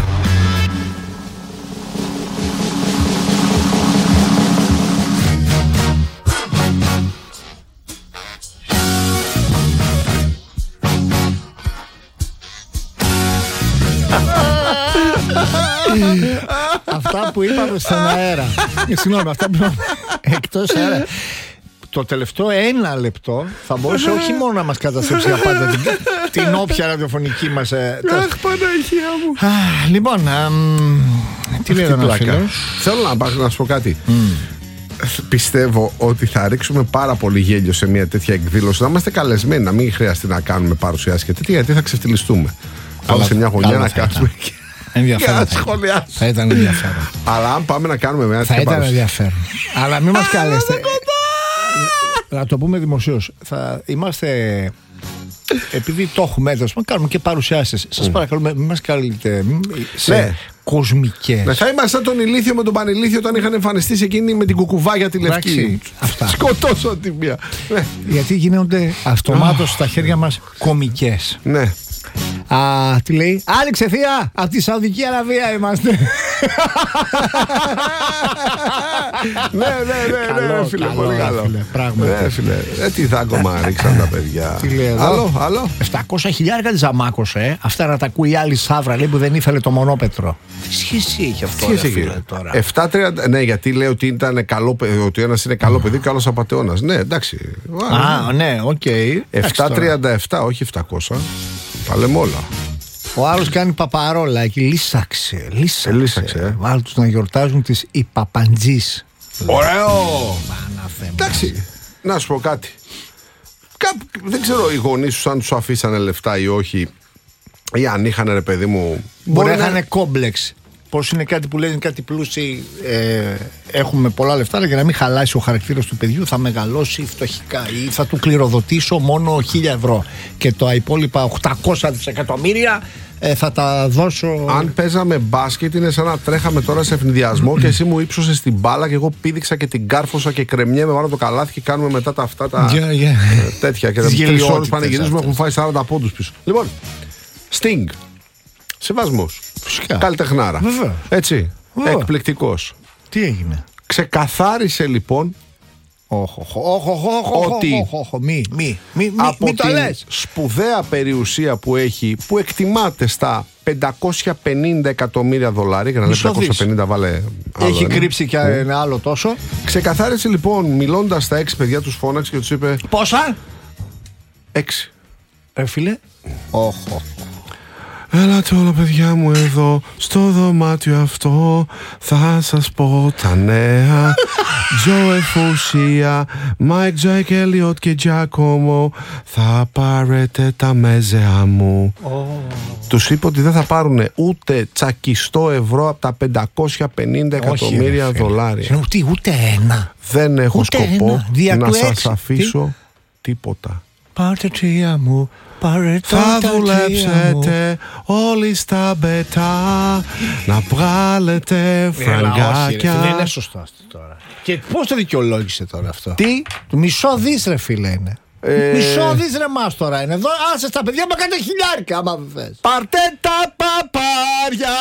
Αυτά που είπαμε στον αέρα. Συγγνώμη, αυτά που είπαμε εκτός αέρα. Το τελευταίο 1 λεπτό θα μπορούσε όχι μόνο να μας καταστρέψει για πάντα την όποια ραδιοφωνική μας. Αχ, Παναγία μου. Λοιπόν, τι λέει ένα φίλος. Θέλω να σου πω κάτι. Πιστεύω ότι θα ρίξουμε πάρα πολύ γέλιο σε μια τέτοια εκδήλωση. Να είμαστε καλεσμένοι, να μην χρειαστεί να κάνουμε παρουσιάσεις και τέτοια, γιατί θα ξεφτυλιστούμε. Πάμε σε μια γωνιά να κάτσουμε και ενδιαφέρον. Θα ήταν ενδιαφέρον. Αλλά αν πάμε να κάνουμε μια τέτοια θα ήταν ενδιαφέρον. Αλλά μην μας καλέσετε. Να το πούμε δημοσίως. Θα είμαστε. Επειδή το έχουμε έτρος, κάνουμε και παρουσιάσεις. Σας παρακαλούμε, μην μας καλείτε σε κοσμικές. Θα είμαστε σαν τον Ηλίθιο με τον Πανηλίθιο όταν είχαν εμφανιστεί σε εκείνη με την κουκουβάγια τη λευκή. Σκοτώσω τη μία. Γιατί γίνονται αυτομάτως στα χέρια μας κομικές. Ναι. Τι λέει? Άνοιξε θεία! Από τη Σαουδική Αραβία είμαστε. Ναι, φίλε, πολύ καλό. Ναι, φίλε. Τι θα ακόμα ρίξαν τα παιδιά. Τι λέει εδώ? Άλλο. 700.000 τη ζαμάκωσε. Αυτά να τα ακούει η άλλη Σαύρα, λέει, που δεν ήθελε το μονόπετρο. Τι σχέση έχει αυτό, φίλε, τώρα? 7.30. Ναι, γιατί λέει ότι ήταν καλό παιδί, ότι ένας είναι καλό παιδί, καλός απατεώνας. Ναι, εντάξει. Ναι, οκ. 7.37, όχι 700. Τα λέμε όλα. Ο άλλος κάνει παπαρόλα εκεί. Λύσαξε. Βάλ τους να γιορτάζουν τις υπαπαντζής. Ωραίο. Εντάξει, να σου πω κάτι. Δεν ξέρω οι γονείς σου αν τους αφήσανε λεφτά ή όχι, ή αν είχαν, ρε παιδί μου. Μπορεί να είχαν κόμπλεξ. Πώς είναι κάτι που λένε κάτι πλούσιοι, έχουμε πολλά λεφτά, αλλά για να μην χαλάσει ο χαρακτήρας του παιδιού θα μεγαλώσει φτωχικά ή θα του κληροδοτήσω μόνο 1.000 ευρώ και τα υπόλοιπα 800 δισεκατομμύρια θα τα δώσω. Αν παίζαμε μπάσκετ είναι σαν να τρέχαμε τώρα σε ευνηδιασμό και εσύ μου ύψωσες την μπάλα και εγώ πήδηξα και την κάρφωσα και κρεμιέμαι πάνω το καλάθι και κάνουμε μετά τα αυτά τα τέτοια και 3 ώρες πανηγυρίζουμε, έχουν φάει 40 πόντους πίσω. Λοιπόν, Sting. Σεβασμός. Καλλιτεχνάρα. Βέβαια. Έτσι. Εκπληκτικός. Τι έγινε? Ξεκαθάρισε λοιπόν ότι από μη το την λες. σπουδαία περιουσία που έχει, που εκτιμάται στα 550 εκατομμύρια δολάρια, για να λέει 550 βάλε άλλο έχει ένα. κρύψει και ένα άλλο τόσο. Ξεκαθάρισε λοιπόν, μιλώντας στα 6 παιδιά, τους φώναξε και τους είπε πόσα? 6. Φίλε. Έλατε όλα παιδιά μου εδώ στο δωμάτιο αυτό, θα σας πω τα νέα. Τζοε Φουσία, Μάικ Τζάικ Έλιοτ και Τζάκομο, θα πάρετε τα μέζεα μου. Τους είπε ότι δεν θα πάρουν ούτε τσακιστό ευρώ από τα 550 εκατομμύρια δολάρια. Ούτε ένα. Δεν έχω ούτε σκοπό ένα. να σας αφήσω τίποτα. Πάρτε τρία μου. Θα δουλέψετε όλοι στα μπετά να βγάλετε φραγκάκια. Δεν είναι σωστό αυτό τώρα. Και πώς το δικαιολόγησε τώρα αυτό? Τι? Το μισό δις ρε φίλε είναι. Μισό δις ρε μας τώρα είναι. Εδώ άσε στα παιδιά μα κάντε χιλιάρικα άμα δεν θες. Πάρτε τα παπάρια.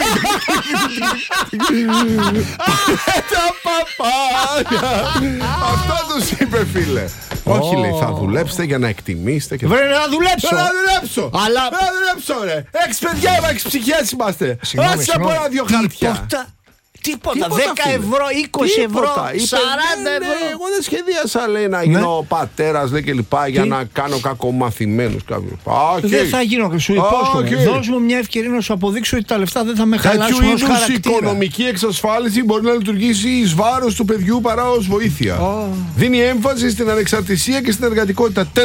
Τα παπάρια. Αυτό τους είπε φίλε. Όχι λέει, θα δουλέψετε για να εκτιμήσετε. Βρε να δουλέψω. Να δουλέψω. Αλλά να δουλέψω ρε. 6 παιδιά, 6 ψυχές είμαστε. Άσε από ένα-δυο χαρτιά. Τίποτα, 10 ευρώ, 20 ευρώ, 40 ευρώ. Εγώ δεν σχεδίασα λέει να γίνω πατέρας λέει και λοιπά για να κάνω κακομαθημένους κάποιους. Δεν θα γίνω, σου υπόσχομαι. Δώσ' μου μια ευκαιρία να σου αποδείξω ότι τα λεφτά δεν θα με χαλάσουν ως χαρακτήρα. Τέτοιου είδους οικονομική εξασφάλιση μπορεί να λειτουργήσει εις βάρος του παιδιού παρά ως βοήθεια. Δίνει έμφαση στην ανεξαρτησία και στην εργατικότητα. Τι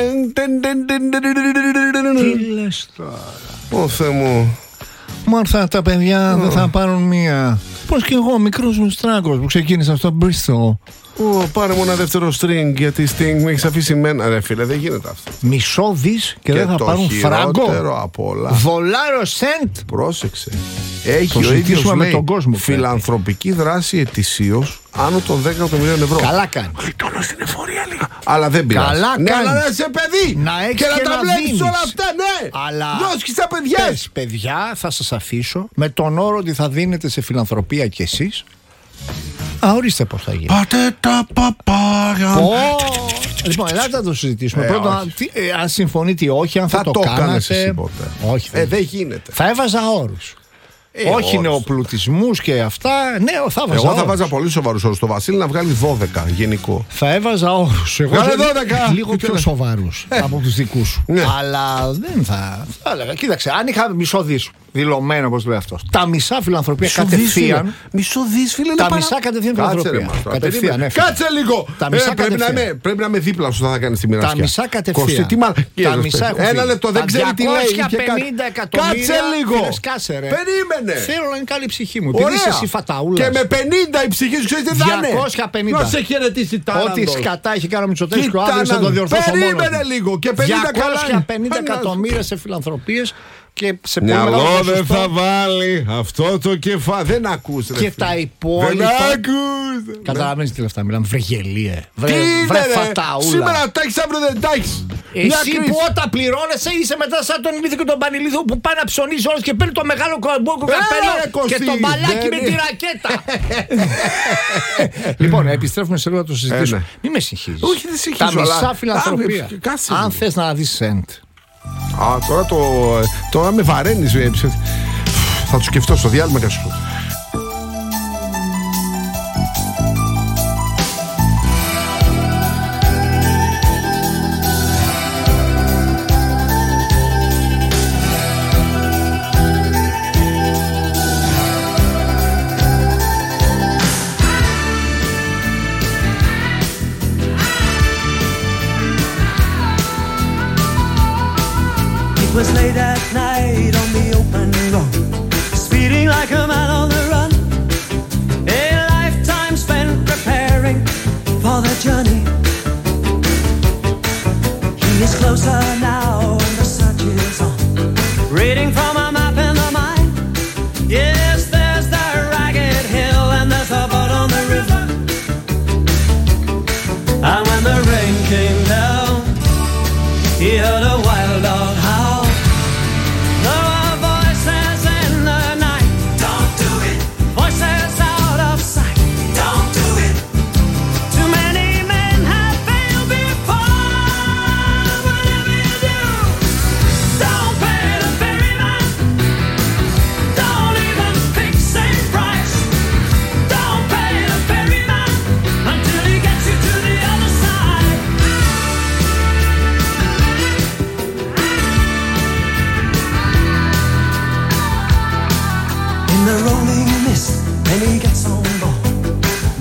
λες τώρα? Ω Θεέ μου. Μάρθα τα παιδιά δεν θα πάρουν μία. Πώς και εγώ, μικρός μου στράγκος που ξεκίνησα στο Bristol. Πάρε μου ένα δεύτερο string γιατί Sting μου έχεις αφήσει μένα. Ρε φίλε, δεν γίνεται αυτό. Μισό δις και δεν θα πάρουν φράγκο. Και το χειρότερο απ' όλα. Δολάριο σεντ. Πρόσεξε. Έχει ο ίδιος με τον κόσμο, φιλανθρωπική δράση ετησίως άνω των 10 εκατομμυρίων ευρώ. Καλά κάνει. Γλιτώνω στην εφορία λίγο. Αλλά δεν πειράζει. Καλά ναι, κάνει. Αλλά να είσαι παιδί. Να έχεις και να τα βλέπεις όλα αυτά, ναι. Αλλά δώσ' και στα παιδιά. Πες, παιδιά, θα σας αφήσω με τον όρο ότι θα δίνετε σε φιλανθρωπία κι εσείς. Ορίστε πώς θα γίνει. Πάτε τα παπάρια. Λοιπόν, ελάτε να το συζητήσουμε. Πρώτα, αν συμφωνείτε ή όχι, αν θα το κάνετε. Όχι, δεν γίνεται. Θα έβαζα όρους. Όχι νεοπλουτισμούς και αυτά. Ναι, θα βάζα. Εγώ θα βάζα πολύ σοβαρούς όρους. Το Βασίλη να βγάλει 12 γενικό. Θα έβαζα όρους. Εγώ βγάλε 12. Λίγο πιο σοβαρούς από τους δικούς σου. Αλλά δεν θα έλεγα. Κοίταξε, αν είχα μισό δις δηλωμένο, όπως λέει αυτός, τα μισά φιλανθρωπία κατευθείαν. Μισό δις, φίλε. Τα μισά κατευθείαν φιλανθρωπία. Κατευθείαν. Κάτσε λίγο. Πρέπει να είμαι δίπλα σου, θα κάνει τη μοιρασιά. Τα μισά κατευθείαν. Τα μισά έχουν. Ένα λεπτό, δεν ξέρει τι λέει. 250 εκατομμύρια. Κάτσε λίγο. Περίμενε. Θέλω να είναι καλή η ψυχή μου. Επειδή είσαι εσύ φαταούλας. Και με 50 η ψυχή σου ξέρει τι θα είναι. 250. Να σε χαιρετήσει τάλαντος. Ό,τι σκατά έχει κάνει ο Μητσοτάκης και ο Άδωνης θα το διορθώσω μόνος. Περίμενε λίγο. Και 50 250 εκατομμύρια σε φιλανθρωπίες και σε πολύ μεγάλο Μυαλό ποσοστό. δεν θα βάλει αυτό το κεφάλι. Δεν ακούς ρε Και φίλε. τα υπόλοιπα. Δεν ακούς. Καταλαβαίνεις τι λεφτά μιλάμε. Βρε γελίε. Βρε είναι, ρε? φαταούλα. Σήμερα τα έχεις, αύριο δεν τα έχεις. Εσύ που όταν πληρώνεσαι είσαι μετά σαν τον Ηλίθιο και τον Πανηλίθιο που πάει να ψωνίζει όλος και παίρνει το μεγάλο κομπόκο καπέλο ρε, Κωστή, και το μπαλάκι με δεν τη είναι. ρακέτα. Λοιπόν, επιστρέφουμε σε λίγο να το συζητήσουμε. ναι. Μην με συγχύζεις. Όχι, δεν συγχύζω, Τα μισά αλλά- φιλανθρωπία. Α, κάτσε Αν λίγο. θες να δεις σεντ. Α, τώρα με βαραίνεις. Θα το σκεφτώ στο διάλειμμα και σου πω. It was late at night on the open road, speeding like a man on the run. A lifetime spent preparing for the journey. He is closer now and the search is on, reading from a map in the mind. Yes, there's the ragged hill and there's a boat on the river. And when the rain came down, he heard a wild dog howl. There were voices in the night. Don't do it. Voices out of sight. Don't do it. Too many men have failed before. Whatever you do, don't pay the ferryman. Don't even fix a price. Don't pay the ferryman until he gets you to the other side. In the rolling mist, then he gets on